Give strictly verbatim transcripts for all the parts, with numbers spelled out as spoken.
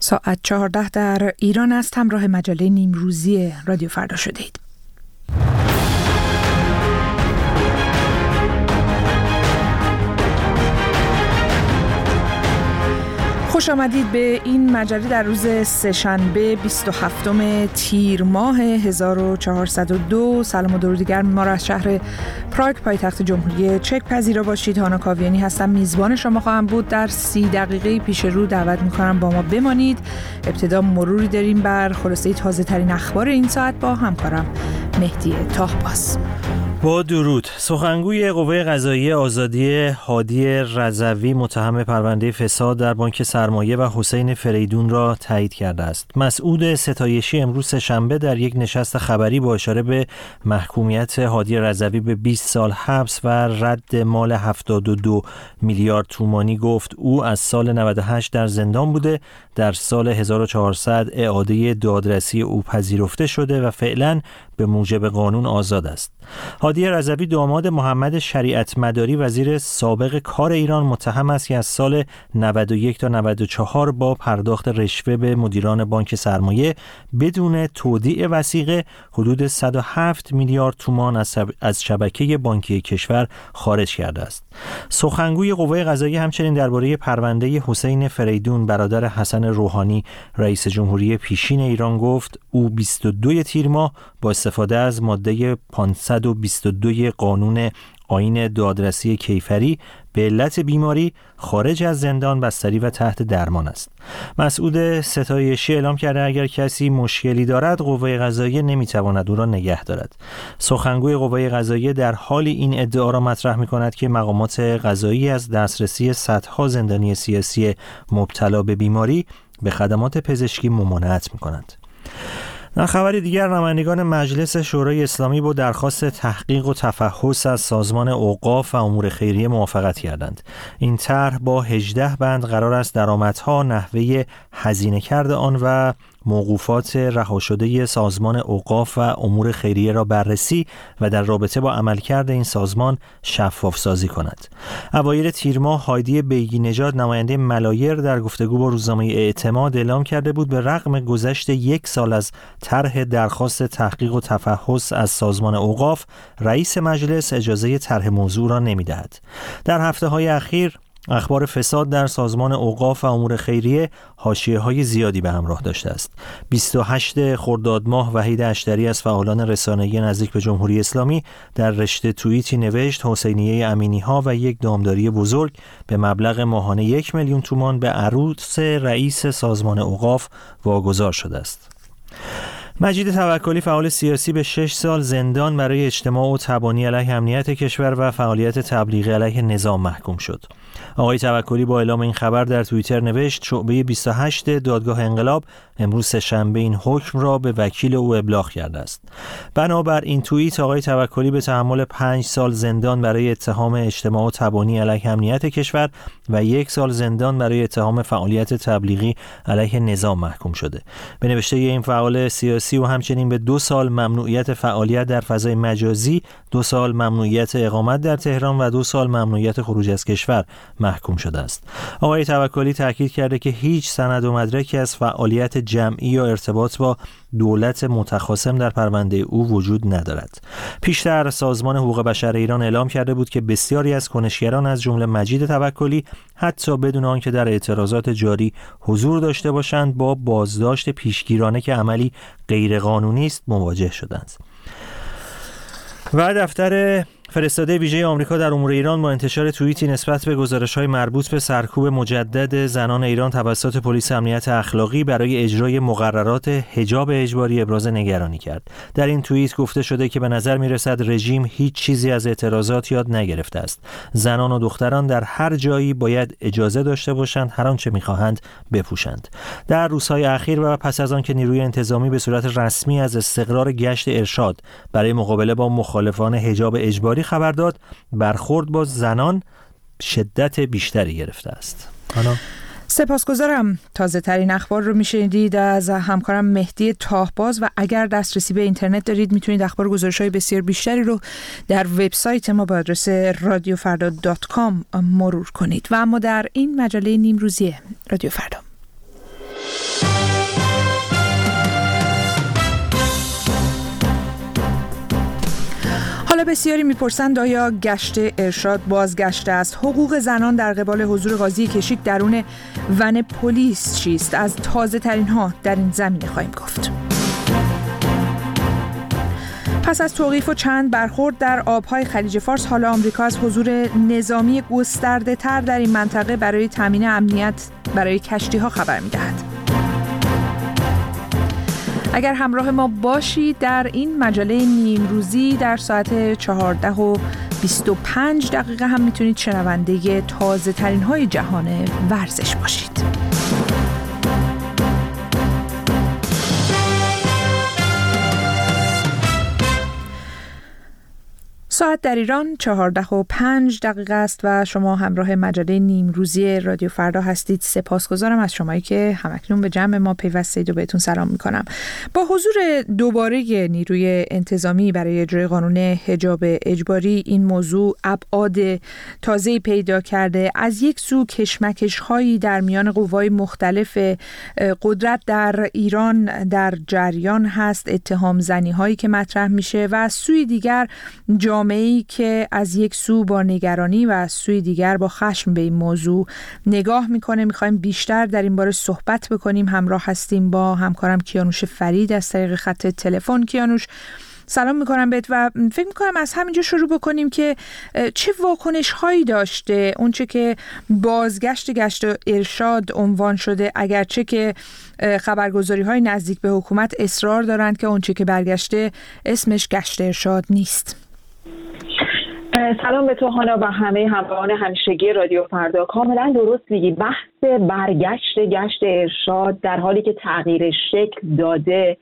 ساعت چهارده در ایران است. همراه مجله نیمروزی رادیو فردا شدید. خوش آمدید به این مجله در روز سه‌شنبه بیست و هفتم تیر ماه هزار و چهارصد و دو. سلام و درود گرم ما را از شهر پراگ پایتخت جمهوری چک پذیرا باشید. هانا کاویانی هستم، میزبان شما خواهم بود. در سی دقیقه پیش رو دعوت می‌کنم با ما بمانید. ابتدا مروری داریم بر خلاصه تازه ترین اخبار این ساعت با همکارم مهدی طاهباز. با درود. سخنگوی قوه قضاییه آزادی هادی رضوی متهم پرونده فساد در بانک سرمایه و حسین فریدون را تایید کرده است. مسعود ستایشی امروز شنبه در یک نشست خبری با اشاره به محکومیت هادی رضوی به بیست سال حبس و رد مال هفتاد و دو میلیارد تومانی گفت او از سال نود و هشت در زندان بوده، در سال هزار و چهارصد اعاده دادرسی او پذیرفته شده و فعلا به موجب قانون آزاد است. هادی رضوی داماد محمد شریعت مداری وزیر سابق کار ایران متهم است که از سال نود و یک تا نود و چهار با پرداخت رشوه به مدیران بانک سرمایه بدون تودیع وثیقه حدود صد و هفت میلیارد تومان از شبکه بانکی کشور خارج کرده است. سخنگوی قوه قضاییه همچنین درباره پرونده حسین فریدون برادر حسن روحانی رئیس جمهوری پیشین ایران گفت او بیست و دو تیر ماه با استفاده از ماده پانصد و بیست و دو قانون آیین دادرسی کیفری به علت بیماری خارج از زندان بستری و تحت درمان است. مسعود ستایشی اعلام کرده اگر کسی مشکلی دارد قوه قضاییه نمیتواند او را نگه دارد. سخنگوی قوه قضاییه در حال این ادعا را مطرح می‌کند که مقامات قضایی از دسترسی صدها زندانی سیاسی مبتلا به بیماری به خدمات پزشکی ممانعت می‌کنند. در خبر دیگر نمایندگان مجلس شورای اسلامی با درخواست تحقیق و تفحص از سازمان اوقاف و امور خیریه موافقت کردند. این طرح با هجده بند قرار است درآمدها، نحوه هزینه کرده آن و موقوفات رها شده سازمان اوقاف و امور خیریه را بررسی و در رابطه با عملکرد این سازمان شفاف سازی کند. اوایل تیر ماه هایدی بیگی نژاد نماینده ملایر در گفتگو با روزنامه اعتماد اعلام کرده بود به رغم گذشت یک سال از طرح درخواست تحقیق و تفحص از سازمان اوقاف، رئیس مجلس اجازه طرح موضوع را نمی‌دهد. در هفته‌های اخیر اخبار فساد در سازمان اوقاف و امور خیریه حاشیه‌های زیادی به همراه داشته است. بیست و هشتم خرداد ماه وحید اشتری از فعالان رسانه‌ای نزدیک به جمهوری اسلامی در رشته توییتی نوشت حسینیه امینی‌ها و یک دامداری بزرگ به مبلغ ماهانه یک میلیون تومان به عروس رئیس سازمان اوقاف واگذار شده است. مجید توکلی فعال سیاسی به شش سال زندان برای اجتماع و تبانی علیه امنیت کشور و فعالیت تبلیغی علیه نظام محکوم شد. آقای توکلی با اعلام این خبر در توییتر نوشت شعبه بیست و هشتم دادگاه انقلاب امروز سه‌شنبه این حکم را به وکیل او ابلاغ کرده است. بنابر این توییت آقای توکلی به تحمل پنج سال زندان برای اتهام اجتماع و تبانی علیه امنیت کشور و یک سال زندان برای اتهام فعالیت تبلیغی علیه نظام محکوم شده. به نوشته این فعال سیاسی و همچنین به دو سال ممنوعیت فعالیت در فضای مجازی، دو سال ممنوعیت اقامت در تهران و دو سال ممنوعیت خروج از کشور محکوم شده است. آقای توکلی تاکید کرده که هیچ سند و مدرکی از فعالیت جمعی یا ارتباط با دولت متخاصم در پرونده او وجود ندارد. پیشتر سازمان حقوق بشر ایران اعلام کرده بود که بسیاری از کنشگران از جمله مجید توکلی حتی بدون آنکه در اعتراضات جاری حضور داشته باشند با بازداشت پیشگیرانه که عملی غیرقانونی است مواجه شدند. و دفتر فرستاده ویژه آمریکا در امور ایران با انتشار توییتی نسبت به گزارش‌های مربوط به سرکوب مجدد زنان ایران توسط پلیس امنیت اخلاقی برای اجرای مقررات حجاب اجباری ابراز نگرانی کرد. در این توییت گفته شده که به نظر می‌رسد رژیم هیچ چیزی از اعتراضات یاد نگرفته است. زنان و دختران در هر جایی باید اجازه داشته باشند هر آنچه می‌خواهند بپوشند. در روزهای اخیر و پس از آن که نیروی انتظامی به صورت رسمی از استقرار گشت ارشاد برای مقابله با مخالفان حجاب اجباری خبر داد، برخورد با زنان شدت بیشتری گرفته است. آنا سپاسگزارم. تازه ترین اخبار رو میشنیدید از همکارم مهدی طاهباز و اگر دسترسی به اینترنت دارید میتونید اخبار و گزارش‌های بسیار بیشتری رو در وبسایت ما با آدرس رادیو فردا دات کام مرور کنید. و اما در این مجله نیمروزی رادیو فردا حالا بسیاری میپرسند آیا گشت ارشاد بازگشته است؟ حقوق زنان در قبال حضور قاضی کشیک درون ون پلیس چیست؟ از تازه ترین ها در این زمینه خواهیم گفت. پس از توقیف و چند برخورد در آبهای خلیج فارس، حالا آمریکا از حضور نظامی گسترده تر در این منطقه برای تامین امنیت برای کشتی‌ها خبر می‌دهد. اگر همراه ما باشید در این مجله نیمروزی در ساعت چهارده و بیست و پنج دقیقه هم میتونید شنونده تازه ترین های جهان ورزش باشید. ساعت در ایران چهارده و پنج دقیقه است و شما همراه مجله نیمروزی رادیو فردا هستید. سپاسگزارم از شمایی که همکنون به جمع ما پیوستید و بهتون سلام میکنم. با حضور دوباره نیروی انتظامی برای اجرای قانون حجاب اجباری، این موضوع ابعاد تازه‌ای پیدا کرده. از یک سو کشمکش هایی در میان قوای مختلف قدرت در ایران در جریان هست، اتهام زنی هایی که مطرح میشه و از سوی دیگر جامعه ای که از یک سو با نگرانی و از سوی دیگر با خشم به این موضوع نگاه میکنه. میخوایم بیشتر در این باره صحبت بکنیم. همراه هستیم با همکارم کیانوش فرید از طریق خط تلفن. کیانوش، سلام میکنم بهت و فکر میکنم از همینجا شروع بکنیم که چه واکنش هایی داشته اونچه که بازگشت گشت ارشاد عنوان شده، اگرچه که خبرگزاری های نزدیک به حکومت اصرار دارند که اونچه که برگشته اسمش گشت ارشاد نیست. سلام به تو هانا و همه همراهان همیشگی رادیو فردا. کاملا درست میگی. بحث برگشت گشت ارشاد در حالی که تغییر شکل داده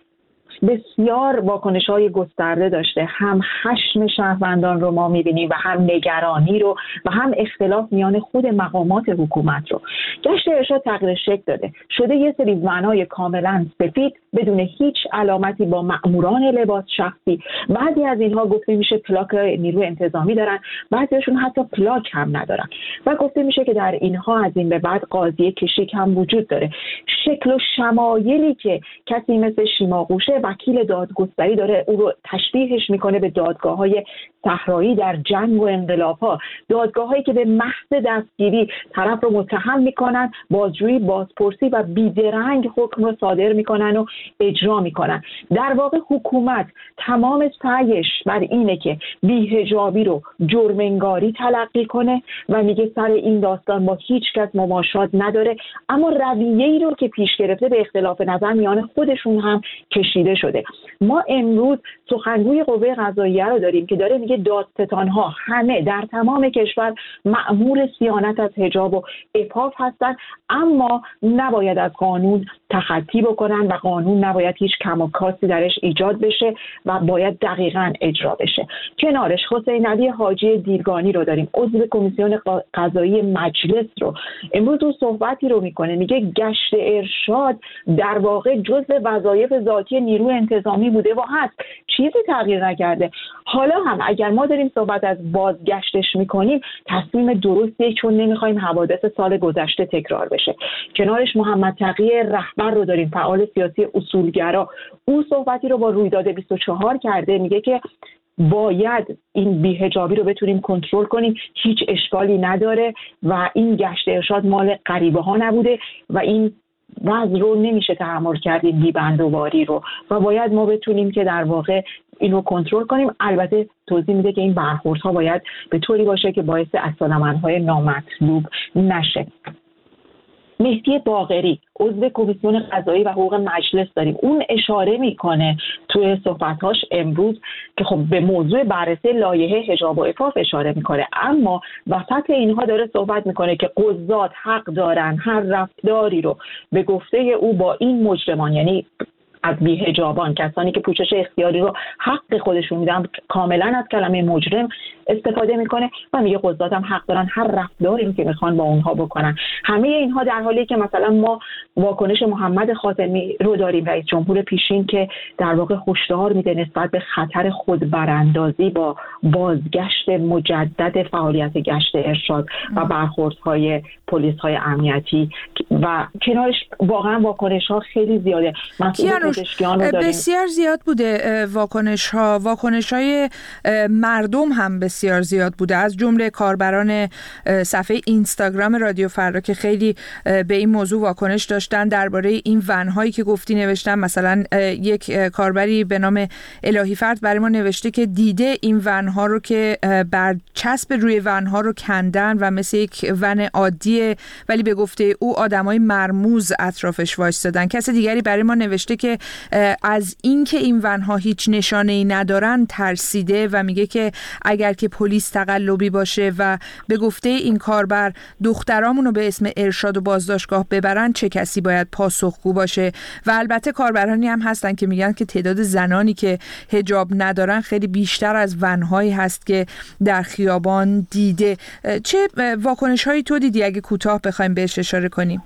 بسیار واکنش‌های گسترده داشته. هم خشم شهروندان رو ما می‌بینیم و هم نگرانی رو و هم اختلاف میان خود مقامات حکومت رو. گشت ارشاد تغییر شکل داده. شده یه سری زنای کاملا سفید بدون هیچ علامتی با مأموران لباس شخصی. بعضی از اینها گفته میشه پلاک نیروی انتظامی دارن، بعضیشون حتی پلاک هم ندارن. و گفته میشه که در اینها از این به بعد قاضی کشیک هم وجود داره. شکل و شمایلی که کسی مثل شیما قوشه وکیل دادگستری داره او رو تشبیهش میکنه به دادگاه‌های صحرایی در جنگ و انقلاب‌ها، دادگاه‌هایی که به محض دستگیری طرف رو متهم میکنن، بازجویی، بازپرسی و بیدرنگ حکم رو صادر میکنن و اجرا میکنن. در واقع حکومت تمام سعیش بر اینه که بی‌حجابی رو جرم‌انگاری تلقی کنه و میگه سر این داستان با هیچ کس مماشات نداره، اما رویه‌ای رو که پیش گرفته به اختلاف نظر میان خودشون هم کشیده شده. ما امروز سخنگوی قوه قضاییه رو داریم که داره میگه دادستان‌ها همه در تمام کشور مأمور صیانت از حجاب و عفاف هستن، اما نباید از قانون تخطی بکنن و قانون نباید هیچ کم و کاستی درش ایجاد بشه و باید دقیقاً اجرا بشه. کنارش حسین علی حاجی دیرگانی رو داریم، عضو کمیسیون قضایی مجلس رو. امروز اون صحبتی رو میکنه، میگه گشت ارشاد در واقع جزء وظایف ذاتی نیروی انتظامی بوده و هست، چیزی تغییر نکرده. حالا هم اگر ما داریم صحبت از بازگشتش میکنیم، تصمیم درستیه، چون نمیخوایم حوادث سال گذشته تکرار بشه. کنارش محمد تقی رهبر رو داریم، فعال سیاسی اصولگرا. او صحبتی رو با رویداد بیست و چهار کرده، میگه که باید این بی‌حجابی رو بتونیم کنترل کنیم، هیچ اشکالی نداره و این گشت ارشاد مال غریبه ها نبوده و این وضع رو نمیشه تحمل کرد، این بی‌بندوباری رو، و باید ما بتونیم که در واقع اینو کنترل کنیم. البته توضیح میده که این برخوردها باید به طوری باشه که باعث اصالتمندهای نامطلوب نشه. مهدی باقری، عضو کمیسیون قضایی و حقوق مجلس داریم، اون اشاره میکنه توی صحبتاش امروز که خب به موضوع بررسی لایحه حجاب و عفاف اشاره میکنه، اما وسط اینها داره صحبت میکنه که قضات حق دارن هر رفتاری رو به گفته او با این مجرمان، یعنی از بی‌حجابان، کسانی که پوشش اختیاری رو حق خودشون میدن، کاملا از کلمه مجرم استفاده میکنه و میگه قضات هم حق دارن هر رفتاری که میخوان با اونها بکنن. همه اینها در حالی که مثلا ما واکنش محمد خاتمی رو داریم، رئیس جمهور پیشین، که در واقع هشدار میده نسبت به خطر خودبراندازی با بازگشت مجدد فعالیت گشت ارشاد و برخوردهای پلیس‌های امنیتی و کنارش واقعا واکنش‌ها خیلی زیاده. کیانوش بسیار زیاد بوده واکنش ها واکنش های مردم هم بسیار زیاد بوده، از جمله کاربران صفحه اینستاگرام رادیو فردا که خیلی به این موضوع واکنش داشتن. درباره این ون هایی که گفتی نوشتن، مثلا یک کاربری به نام الهی فرد برای ما نوشته که دیده این ون ها رو که برچسب روی ون ها رو کندن و مثل یک ون عادیه، ولی به گفته او آدمای مرموز اطرافش وایسادن. کس دیگری برای ما نوشته که از اینکه این ون ها هیچ نشانه‌ای ندارن ترسیده و میگه که اگر که پلیس تقلبی باشه و به گفته این کاربر دخترامون رو به اسم ارشاد و بازداشتگاه ببرن، چه کسی باید پاسخگو باشه. و البته کاربرانی هم هستن که میگن که تعداد زنانی که حجاب ندارن خیلی بیشتر از ونهایی هست که در خیابان دیده. چه واکنش هایی تو دیدی اگه کوتاه بخوایم بهش اشاره کنیم؟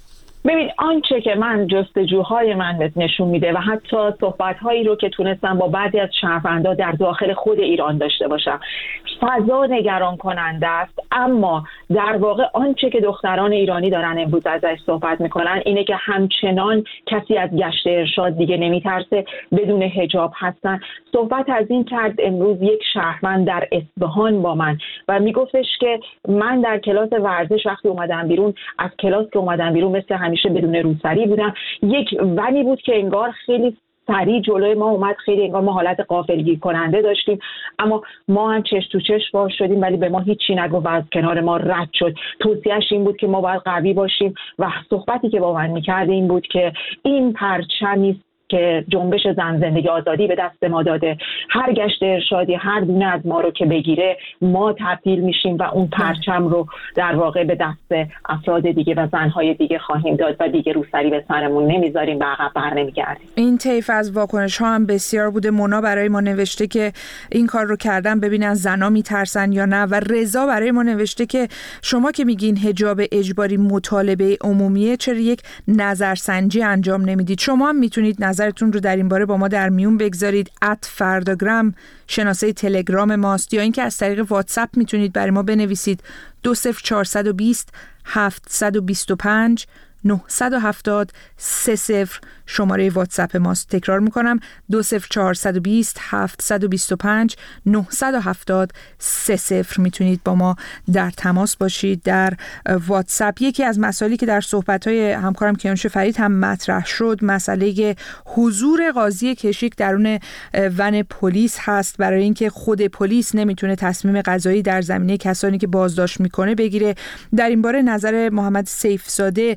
ببین، آنچه که من جستجوهای من نشون میده و حتی صحبت‌هایی رو که تونستم با بعضی از شهروندان در داخل خود ایران داشته باشم، فضا نگران کننده است. اما در واقع آنچه که دختران ایرانی دارن امروز ازش صحبت میکنن اینه که همچنان کسی از گشت ارشاد دیگه نمیترسه، بدون حجاب هستن. صحبت از این کرد امروز یک شهروند در اصفهان با من و میگفتش که من در کلاس ورزش وقتی اومدم بیرون، از کلاس که اومدم بیرون مثل همیشه بدون روسری بودم. یک ونی بود که انگار خیلی سریع جلوی ما اومد، خیلی انگار ما حالت غافلگیر کننده داشتیم، اما ما هم چش تو چش باز شدیم ولی به ما هیچی نگفت و از کنار ما رد شد. توصیه‌اش این بود که ما باید قوی باشیم و صحبتی که با من می‌کرد این بود که این پرچمی که جنبش زن زندگی آزادی به دست ما داده، هر گشت ارشادی هر دونه از ما رو که بگیره ما تبدیل میشیم و اون پرچم رو در واقع به دست افراد دیگه و زنهای دیگه خواهیم داد و دیگه روسری به سرمون نمیذاریم و عقب بر نمیگردیم. این طیف از واکنش ها هم بسیار بوده. مونا برای ما نوشته که این کار رو کردن ببینن زنا میترسن یا نه، و رضا برای ما نوشته که شما که میگین حجاب اجباری مطالبه عمومیه، چرا یک نظرسنجی انجام نمیدید؟ شما هم میتونید نظرتون رو در این باره با ما در میون بگذارید. ات فرداگرام شناسه تلگرام ماست، یا اینکه از طریق واتساپ میتونید برای ما بنویسید دو صفر چهارصد و بیست هفتصد و بیست و پنج نهصد و هفتاد سه صفر شماره واتساپ ماست. تکرار میکنم دو صفر چهارصد و بیست هفتصد و بیست و پنج نهصد و هفتاد سه صفر میتونید با ما در تماس باشید در واتساپ. یکی از مسائلی که در صحبت‌های همکارم کیانوش فرید هم مطرح شد مسئله حضور قاضی کشیک درون ون پلیس هست، برای اینکه خود پلیس نمیتونه تصمیم قضایی در زمینه کسانی که بازداشت میکنه بگیره. در این باره نظر محمد سیفزاده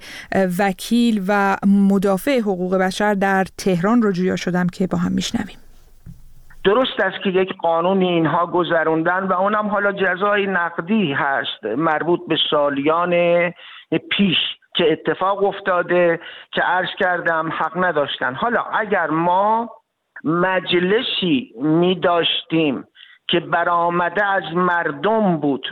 وکیل و مدافع حقوق بشر در تهران رو جویا شدم که با هم میشنویم. درست است که یک قانون اینها گذروندن و اونم حالا جزای نقدی هست مربوط به سالیان پیش که اتفاق افتاده که عرض کردم حق نداشتن. حالا اگر ما مجلسی می داشتیم که برآمده از مردم بود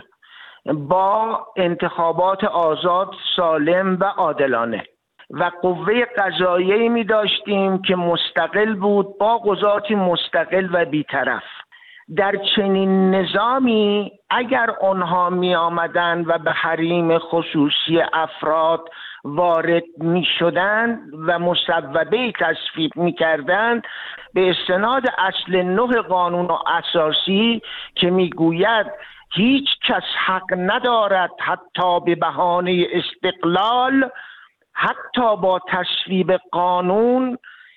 با انتخابات آزاد، سالم و عادلانه و قوه قضاییه می داشتیم که مستقل بود با قضاتی مستقل و بیطرف، در چنین نظامی اگر آنها می آمدن و به حریم خصوصی افراد وارد می شدند و مصوبه تصویب می کردند به استناد اصل نه قانون اساسی که می گوید هیچ کس حق ندارد حتی به بهانه استقلال، حتی با تصویب قانون،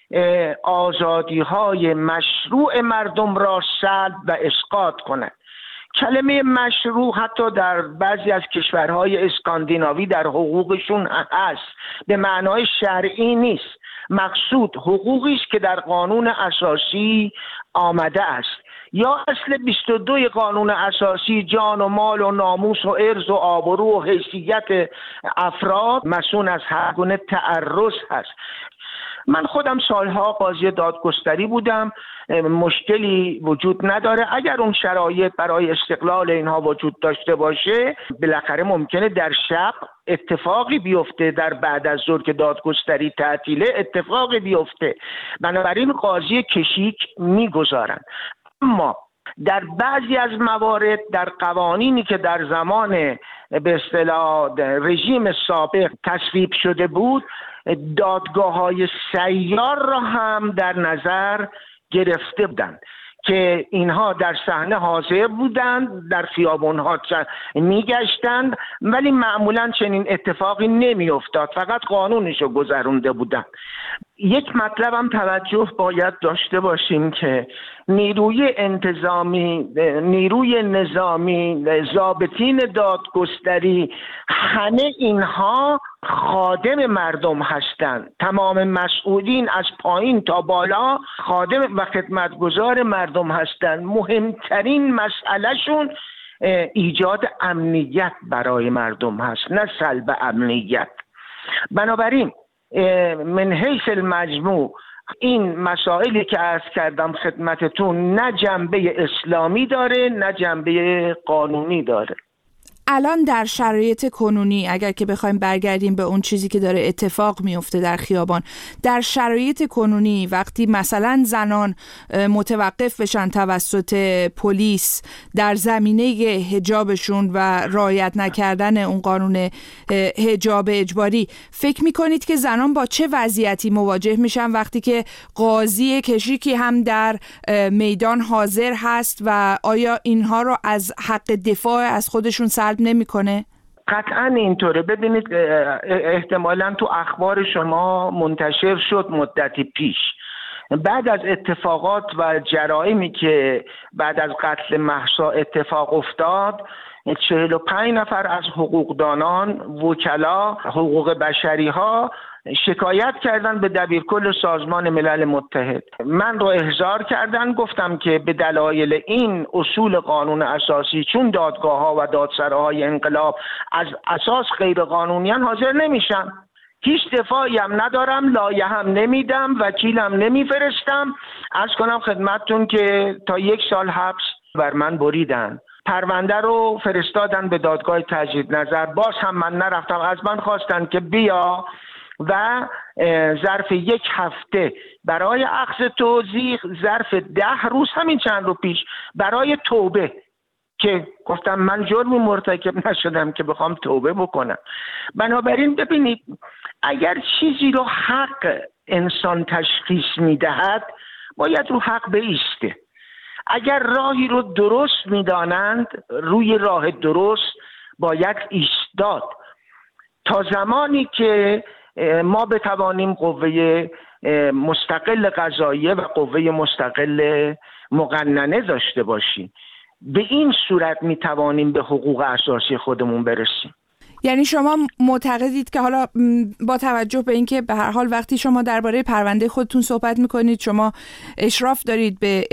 آزادی های مشروع مردم را سلب و اسقاط کند. کلمه مشروع حتی در بعضی از کشورهای اسکاندیناوی در حقوقشون هست، به معنای شرعی نیست. مقصود حقوقی است که در قانون اساسی آمده است. یا اصل بیست و دو قانون اساسی جان و مال و ناموس و عرض و آبرو و حیثیت افراد مسئول از هر گونه تعرض هست. من خودم سالها قاضی دادگستری بودم، مشکلی وجود نداره. اگر اون شرایط برای استقلال اینها وجود داشته باشه بالاخره ممکنه در شب اتفاقی بیفته، در بعد از ظهر که دادگستری تعطیله اتفاقی بیفته، بنابراین قاضی کشیک میگذارن. اما در بعضی از موارد در قوانینی که در زمان به اصطلاح رژیم سابق تصویب شده بود دادگاه‌های سیار را هم در نظر گرفته بودند که اینها در صحنه حاضر بودند، در خیابان‌ها میگشتند، ولی معمولاً چنین اتفاقی نمی‌افتاد، فقط قانونش رو گذرونده بودند. یک مطلب هم توجه باید داشته باشیم که نیروی انتظامی، نیروی نظامی، ضابطین دادگستری، همه اینها خادم مردم هستند. تمام مسئولین از پایین تا بالا خادم و خدمتگزار مردم هستند. مهمترین مسئلهشون ایجاد امنیت برای مردم هست، نه سلب امنیت. بنابراین من حیث المجموع این مسائلی که عرض کردم خدمتتون نه جنبه اسلامی داره نه جنبه قانونی داره. الان در شرایط کنونی اگر که بخوایم برگردیم به اون چیزی که داره اتفاق میفته در خیابان، در شرایط کنونی وقتی مثلا زنان متوقف بشن توسط پلیس در زمینه حجابشون و رعایت نکردن اون قانون حجاب اجباری، فکر میکنید که زنان با چه وضعیتی مواجه میشن وقتی که قاضی کشیکی هم در میدان حاضر هست و آیا اینها رو از حق دفاع از خودشون سلب نمیکنه؟ قطعا اینطوره. ببینید احتمالاً تو اخبار شما منتشر شد مدتی پیش بعد از اتفاقات و جرائمی که بعد از قتل مهسا اتفاق افتاد، چهل و پنج نفر از حقوقدانان، وکلا، حقوق بشری ها شکایت کردن به دبیرکل سازمان ملل متحد. من رو احضار کردن، گفتم که به دلایل این اصول قانون اساسی چون دادگاه ها و دادسراهای انقلاب از اساس غیر قانونیان حاضر نمیشم، هیچ دفاعی هم ندارم، لایحه هم نمیدم، وکیلم نمیفرستم. عرض کنم خدمتتون که تا یک سال حبس بر من بریدن. پرونده رو فرستادن به دادگاه تجدید نظر، باز هم من نرفتم. از من خواستن که بیا و ظرف یک هفته برای اخذ توضیح، ظرف ده روز همین چند رو پیش برای توبه، که گفتم من جرمی مرتکب نشدم که بخوام توبه بکنم. بنابراین ببینید اگر چیزی رو حق انسان تشخیص میدهد باید رو حق بایسته. اگر راهی رو درست میدانند روی راه درست باید ایستاد تا زمانی که ما بتوانیم قوه مستقل قضاییه و قوه مستقل مقننه داشته باشیم. به این صورت میتوانیم به حقوق اساسی خودمون برسیم. یعنی شما معتقدید که حالا با توجه به اینکه به هر حال وقتی شما درباره پرونده خودتون صحبت میکنید شما اشراف دارید به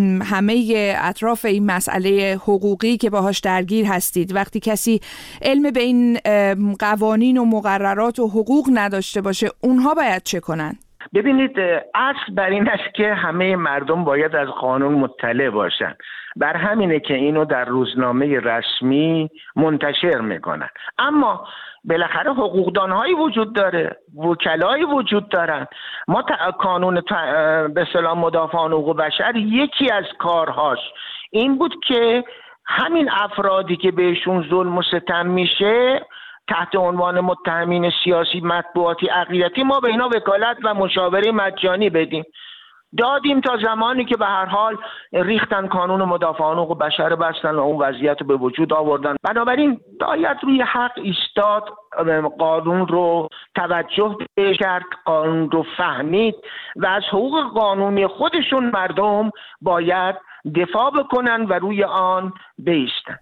همه اطراف این مسئله حقوقی که باهاش درگیر هستید، وقتی کسی علم به این قوانین و مقررات و حقوق نداشته باشه اونها باید چه کنن؟ ببینید اصل بر این است که همه مردم باید از قانون مطلع باشن. بر همینه که اینو در روزنامه رسمی منتشر میکنن. اما بالاخره حقوقدانهایی وجود داره، وکلایی وجود دارن. ما قانون به اصطلاح مدافعان حقوق بشر یکی از کارهاش این بود که همین افرادی که بهشون ظلم و ستم میشه تحت عنوان متهمین سیاسی، مطبوعاتی، عقیدتی، ما به اینا وکالت و مشاوره مجانی بدیم. دادیم تا زمانی که به هر حال ریختن قانون مدافعان حقوق بشر بستن و اون وضعیت رو به وجود آوردن. بنابراین باید روی حق ایستاد، قانون رو توجه کرد، قانون رو فهمید و از حقوق قانونی خودشون مردم باید دفاع بکنن و روی آن بایستن.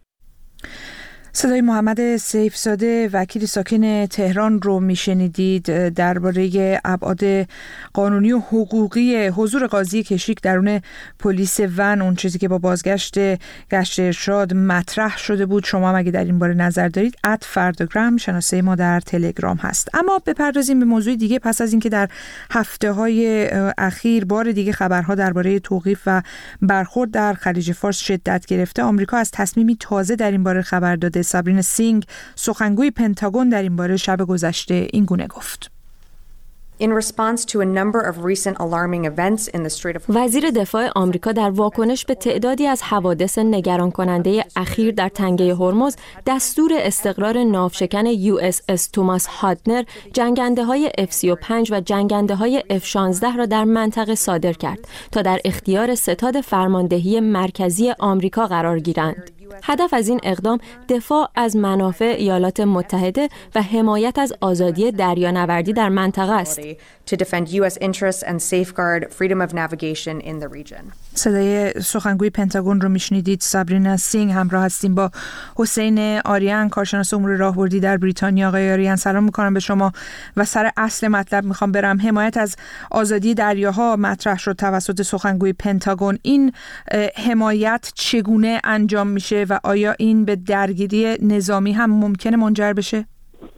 صدای محمد سیفزاده وکیل ساکن تهران رو میشنیدید درباره ابعاد قانونی و حقوقی حضور قاضی کشیک درون پلیس ون، اون چیزی که با بازگشت گشت ارشاد مطرح شده بود. شما هم اگه در این باره نظر دارید ات فرداگرام شناسه ما در تلگرام هست. اما بپردازیم به موضوع دیگه. پس از اینکه در هفته های اخیر بار دیگه خبرها درباره توقیف و برخورد در خلیج فارس شدت گرفته، آمریکا از تصمیمی تازه در این باره خبر داده. سابرینا سینگ سخنگوی پنتاگون در این باره شب گذشته این گونه گفت: In response to a number of recent alarming events in the Strait of وزیر دفاع آمریکا در واکنش به تعدادی از حوادث نگران کننده اخیر در تنگه هرمز دستور استقرار ناوشکن یو اس اس توماس هادنر، جنگنده‌های اف سی و پنج و جنگنده‌های اف شانزده را در منطقه صادر کرد تا در اختیار ستاد فرماندهی مرکزی آمریکا قرار گیرند. هدف از این اقدام دفاع از منافع ایالات متحده و حمایت از آزادی دریانوردی در منطقه است. to defend U S interests and safeguard freedom of navigation in the region. صدای سخنگوی پنتاگون رو میشنیدید. سابرینا سینگ همراه هستیم با حسین آریان، کارشناس امور راهبردی در بریتانیا. آقای آریان سلام میکنم به شما و سر اصل مطلب میخوام برم. حمایت از آزادی دریاها مطرح شد توسط سخنگوی پنتاگون. این حمایت چگونه انجام میشه و آیا این به درگیری نظامی هم ممکنه منجر بشه؟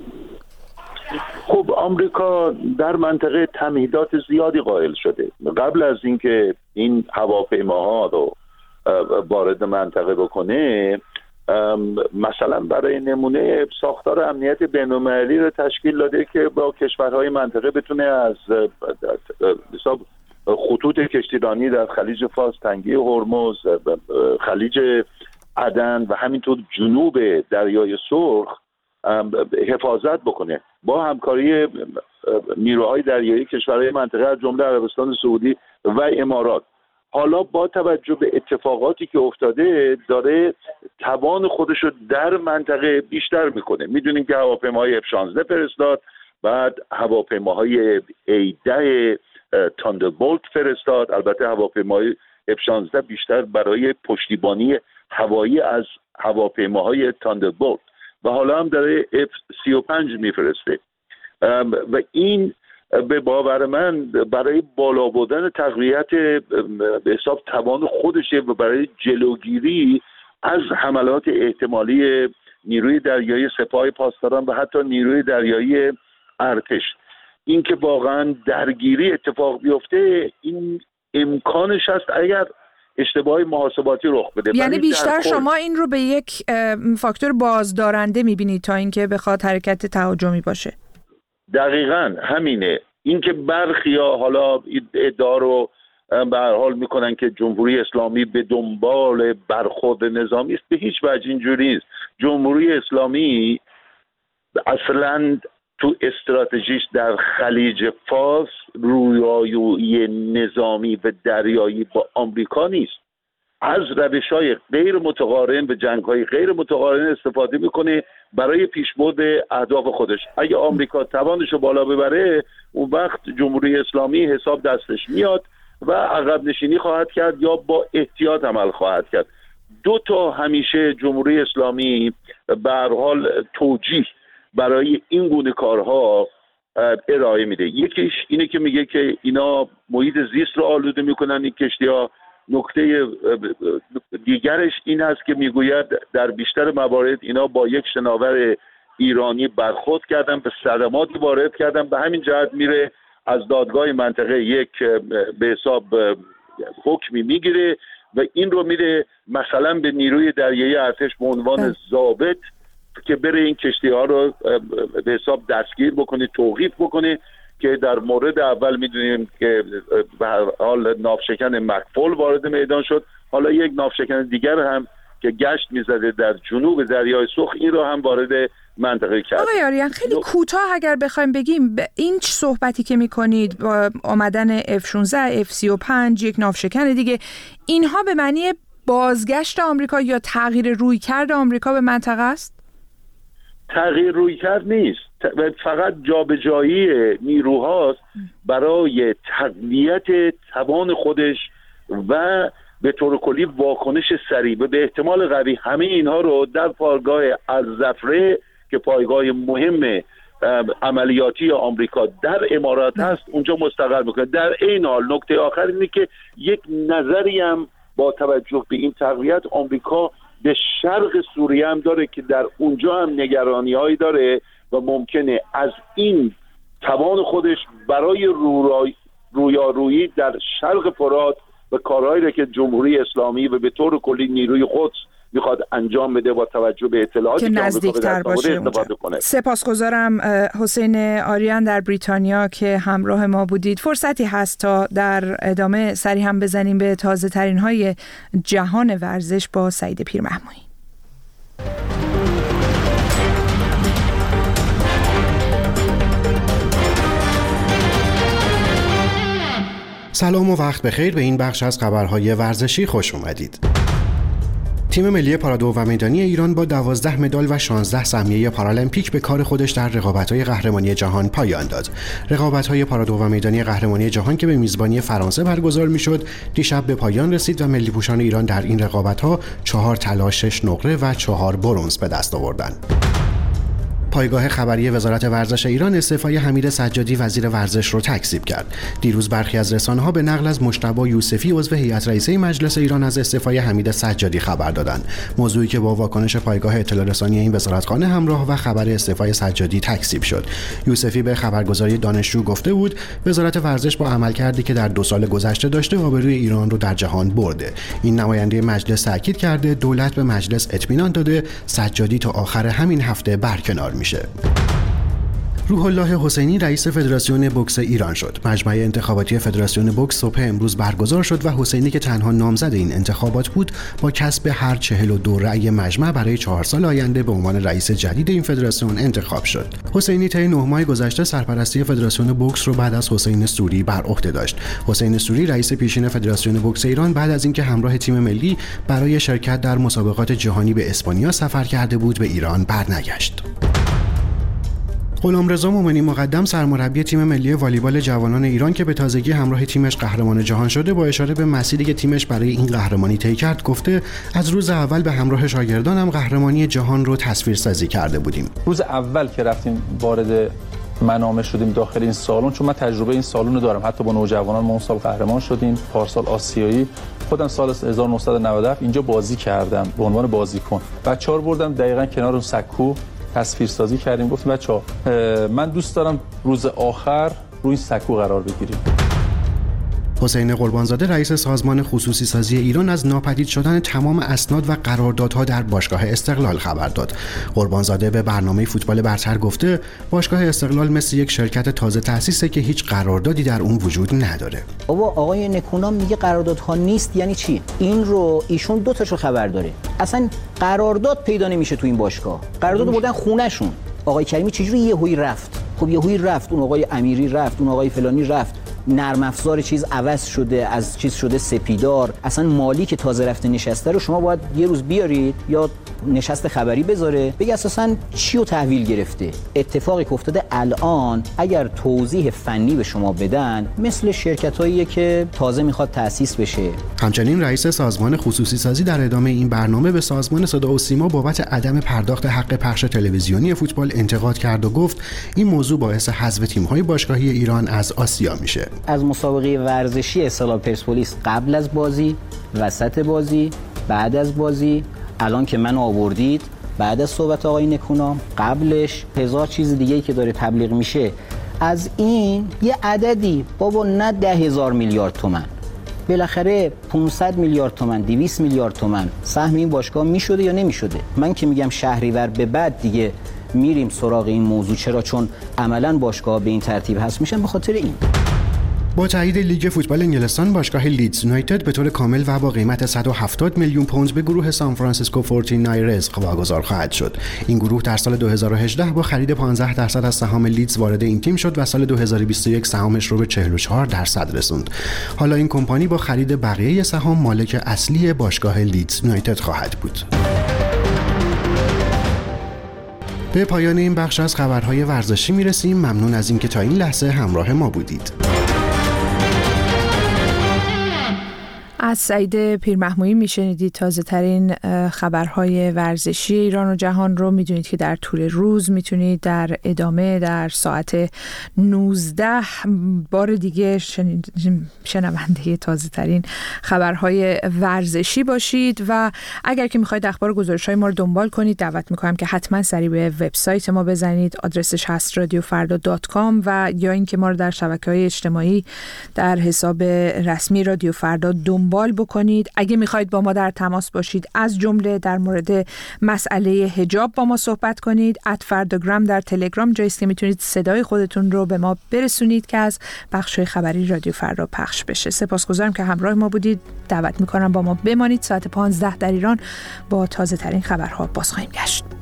خب آمریکا در منطقه تمهیدات زیادی قائل شده. قبل از اینکه این هواپیماها رو وارد منطقه بکنه، مثلا برای نمونه ساختار امنیت بین‌المللی رو تشکیل داده که با کشورهای منطقه بتونه از حساب خطوط کشتیرانی در خلیج فارس، تنگه هرمز، خلیج عدن و همینطور جنوب دریای سرخ حفاظت بکنه با همکاری نیروهای دریایی کشورهای منطقه از جمله عربستان سعودی و امارات. حالا با توجه به اتفاقاتی که افتاده داره توان خودش رو در منطقه بیشتر میکنه. میدونیم که هواپیماهای اف شانزده فرستاد، بعد هواپیماهای ای ده تاندربولت فرستاد. البته هواپیماهای اف شانزده بیشتر برای پشتیبانی هوایی از هواپیماهای تاندربولت و حالا هم داره اف سی و پنج میفرسته و این به باور من برای بالا بردن تقویت به حساب توان خودشه و برای جلوگیری از حملات احتمالی نیروی دریایی سپاه پاسداران و حتی نیروی دریایی ارتش. این که واقعا درگیری اتفاق بیفته این امکانش هست اگر اشتباه محاسباتی رخ بده. یعنی بیشتر شما این رو به یک فاکتور بازدارنده میبینید تا اینکه بخواد حرکت تهاجمی باشه؟ دقیقاً همینه. اینکه برخیا حالا ادعا رو به هر حال میکنن که جمهوری اسلامی به دنبال برخورد نظامی است، به هیچ وجه اینجوری نیست. جمهوری اسلامی اصلاً تو استراتژیش در خلیج فارس رویارویی نظامی و دریایی با آمریکا نیست. از روش‌های غیر متقارن به جنگ‌های غیر متقارن استفاده میکنه برای پیشبرد اهداف خودش. اگه آمریکا توانش رو بالا ببره اون وقت جمهوری اسلامی حساب دستش میاد و عقب نشینی خواهد کرد یا با احتیاط عمل خواهد کرد. دو تا همیشه جمهوری اسلامی به هر حال توجیه برای این گونه کارها ارائه میده. یکیش اینه که میگه که اینا محیط زیست رو آلوده میکنن این کشتی‌ها. نکته دیگرش این هست که میگوید در بیشتر موارد اینا با یک شناور ایرانی برخورد کردن، به صدماتی وارد کردن، به همین جهت میره از دادگاه منطقه یک به حساب حکمی میگیره و این رو میره مثلا به نیروی دریایی ارتش به عنوان ضابط که بره این کشتی ها رو به حساب دستگیر بکنه، توقیف بکنه، که در مورد اول میدونیم که به هر حال ناوشکن مکفول وارد میدان شد. حالا یک ناوشکن دیگر هم که گشت میزده در جنوب دریای سرخ این رو هم وارد منطقه کرد. آقای آریان خیلی کوتاه اگر بخوایم بگیم این صحبتی که میکنید با آمدن اف شانزده، اف سی و پنج، یک ناوشکن دیگه، اینها به معنی بازگشت آمریکا یا تغییر رویکرد آمریکا به منطقه است؟ تغییر رویکرد نیست، فقط جابجایی نیروهاست برای تقویت توان خودش و به طور کلی واکنش سریع و به احتمال قوی همه اینها رو در پایگاه الزفره که پایگاه مهم عملیاتی آمریکا در امارات هست اونجا مستقر میکنه. در این حال نکته آخر اینه که یک نظری هم با توجه به این تقویت آمریکا به شرق سوریه هم داره که در اونجا هم نگرانی هایی داره و ممکنه از این توان خودش برای رویارویی در شرق فرات و کارهایی را که جمهوری اسلامی و به طور کلی نیروی قدس میخواد انجام بده با توجه به اطلاعاتی که نزدیکتر باشه استفاده کنه. سپاسگزارم حسین آریان در بریتانیا که همراه ما بودید. فرصتی هست تا در ادامه سری هم بزنیم به تازه ترین های جهان ورزش با سعید پیرمحمودی. سلام و وقت بخیر. به این بخش از خبرهای ورزشی خوش اومدید. تیم ملی پارادو و میدانی ایران با دوازده مدال و شانزده سهمیه پارالمپیک به کار خودش در رقابت‌های قهرمانی جهان پایان داد. رقابت‌های پارادو و میدانی قهرمانی جهان که به میزبانی فرانسه برگزار می‌شد، دیشب به پایان رسید و ملی پوشان ایران در این رقابت‌ها چهار طلا، شش نقره و چهار برنز به دست آوردند. پایگاه خبری وزارت ورزش ایران استعفای حمید سجادی وزیر ورزش رو تکذیب کرد. دیروز برخی از رسانه‌ها به نقل از مجتبی یوسفی عضو هیئت رئیسه مجلس ایران از استعفای حمید سجادی خبر دادند. موضوعی که با واکنش پایگاه اطلاع رسانی این وزارتخانه همراه و خبر استعفای سجادی تکذیب شد. یوسفی به خبرگزاری دانشجو گفته بود وزارت ورزش با عملکردی که در دو سال گذشته داشته آبروی ایران رو در جهان برده. این نماینده مجلس تاکید کرده دولت به مجلس اطمینان داده سجادی تا آخر همین هفته برکنار میشه. روح الله حسینی رئیس فدراسیون بوکس ایران شد. مجمع انتخاباتی فدراسیون بوکس صبح امروز برگزار شد و حسینی که تنها نامزد این انتخابات بود با کسب هر چهل و دو رأی مجمع برای چهار سال آینده به عنوان رئیس جدید این فدراسیون انتخاب شد. حسینی طی نه ماه گذشته سرپرستی فدراسیون بوکس رو بعد از حسین سوری بر عهده داشت. حسین سوری رئیس پیشین فدراسیون بوکس ایران بعد از اینکه همراه تیم ملی برای شرکت در مسابقات جهانی به اسپانیا سفر کرده بود به ایران برنگشت. غلامرضا مومنی مقدم سرمربی تیم ملی والیبال جوانان ایران که به تازگی همراه تیمش قهرمان جهان شده با اشاره به مسیری که تیمش برای این قهرمانی طی کرد گفته از روز اول به همراه شاگردانم قهرمانی جهان رو تصویرسازی کرده بودیم. روز اول که رفتیم وارد منامه شدیم داخل این سالن، چون من تجربه این سالن رو دارم، حتی با نوجوانان ما اون سال قهرمان شدیم، پارسال آسیایی، خودم سال هزار و نهصد و نود و هفت اینجا بازی کردم به عنوان بازیکن. بچه‌ها رو بردم دقیقاً کنار اون سکو تصویرسازی کردیم. گفتیم بچه‌ها من دوست دارم روز آخر روی این سکو قرار بگیریم. حسین قربانزاده رئیس سازمان خصوصی سازی ایران از ناپدید شدن تمام اسناد و قراردادها در باشگاه استقلال خبر داد. قربانزاده به برنامه فوتبال برتر گفته باشگاه استقلال مثل یک شرکت تازه تأسیسه که هیچ قراردادی در اون وجود نداره. بابا آقای نکونام میگه قراردادها نیست یعنی چی؟ این رو ایشون دو تاشو خبر داره. اصلا قرارداد پیدا نمیشه تو این باشگاه. قرارداد بردن خونه‌شون. آقای کریمی چجوری یهویی رفت؟ خب یهویی رفت، اون آقای امیری رفت، اون آقای فلانی رفت. نرم افزار چیز عوض شده، از چیز شده سپیدار. اصلا مالی که تازه رفته نشسته رو شما باید یه روز بیارید یا نشست خبری بذاره بگه اساسا چی رو تحویل گرفته. اتفاقی که افتاده الان اگر توضیح فنی به شما بدن مثل شرکتاییه که تازه میخواد تأسیس بشه. همچنین رئیس سازمان خصوصی سازی در ادامه این برنامه به سازمان صدا و سیما بابت عدم پرداخت حق پخش تلویزیونی فوتبال انتقاد کرد و گفت این موضوع باعث حذف تیم‌های باشگاهی ایران از آسیا میشه. از مسابقه ورزشی استقلال پرسپولیس قبل از بازی، وسط بازی، بعد از بازی، الان که من آوردید، بعد از صحبت آقای نکونام، قبلش هزار چیز دیگه‌ای که داره تبلیغ میشه، از این یه عددی بابا نه ده هزار میلیارد تومان، بالاخره پانصد میلیارد تومان، دویست میلیارد تومان سهم این باشگاه میشده یا نمیشده؟ من که میگم شهریور به بعد دیگه میریم سراغ این موضوع. چرا؟ چون عملاً باشگاه به این ترتیب هست میشن به خاطر این. با تایید لیگ فوتبال انگلستان باشگاه لیدز یونایتد به طور کامل و با قیمت صد و هفتاد میلیون پوند به گروه سان فرانسیسکو فورتی ناینرز واگذار خواهد شد. این گروه در سال دو هزار و هجده با خرید پانزده درصد از سهام لیدز وارد این تیم شد و سال دو هزار و بیست و یک سهامش رو به چهل و چهار درصد رسوند. حالا این کمپانی با خرید بقیه سهام مالک اصلی باشگاه لیدز یونایتد خواهد بود. به پایان این بخش از خبرهای ورزشی میرسیم. ممنون از اینکه تا این لحظه همراه ما بودید. از سعید پیرمحمودی میشنیدید تازه ترین خبرهای ورزشی ایران و جهان رو. میدونید که در طول روز میتونید در ادامه در ساعت نوزده بار دیگه شنونده تازه ترین خبرهای ورزشی باشید و اگر که میخواید اخبار گزارش‌های ما رو دنبال کنید دعوت میکنم که حتما سریع به وبسایت ما بزنید. آدرسش هست رادیو فردا دات کام و یا اینکه ما رو در شبکه‌های اجتماعی در حساب رسمی رادیو فردا دنبال دنبال بکنید. اگه میخواید با ما در تماس باشید، از جمله در مورد مسئله حجاب با ما صحبت کنید، ات فرداگرام در تلگرام جایی است که میتونید صدای خودتون رو به ما برسونید که از بخش خبری رادیو فردا پخش بشه. سپاسگزارم که همراه ما بودید. دعوت میکنم با ما بمانید. ساعت پانزده در ایران با تازه ترین خبرها باز خواهیم گشت.